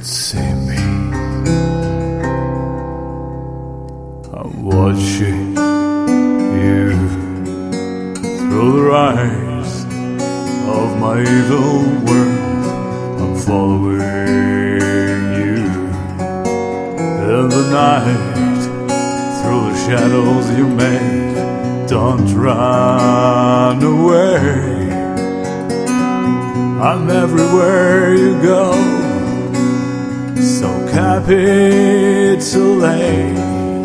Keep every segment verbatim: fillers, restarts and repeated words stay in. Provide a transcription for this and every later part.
see me. I'm watching you through the eyes of my evil world. I'm following you in the night, through the shadows you made. Don't run away, I'm everywhere you go. So capitulate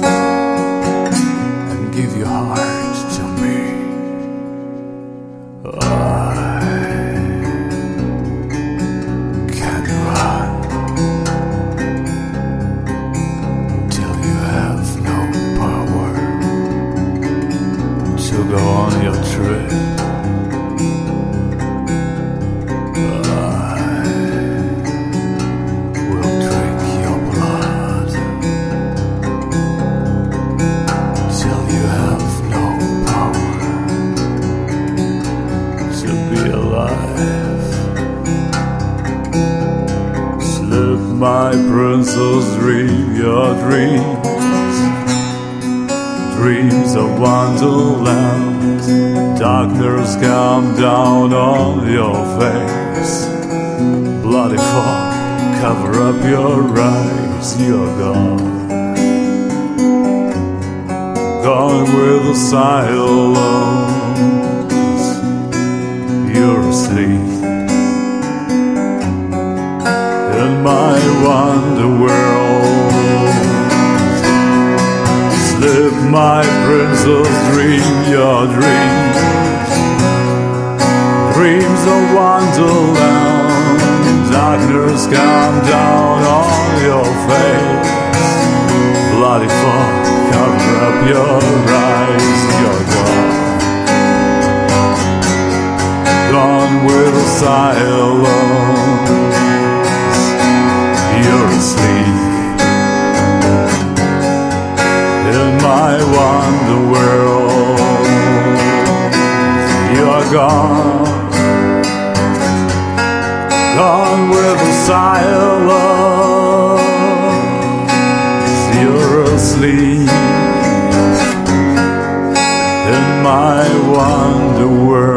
and give your heart to me. I can't run till you have no power to go on your trip. Slip my princess, dream your dreams, dreams of wonderland. Darkness come down on your face, bloody fog cover up your eyes. You're gone, gone with a sigh alone. You're asleep in my wonder world. Slip my princess, dream your dreams, dreams of wonderland. Darkness come down on your face, bloody fog cover up your eyes. You're gone, gone with a sigh alone. You're asleep in my wonder world. You're gone, gone with a sigh alone. You're asleep in my wonder world.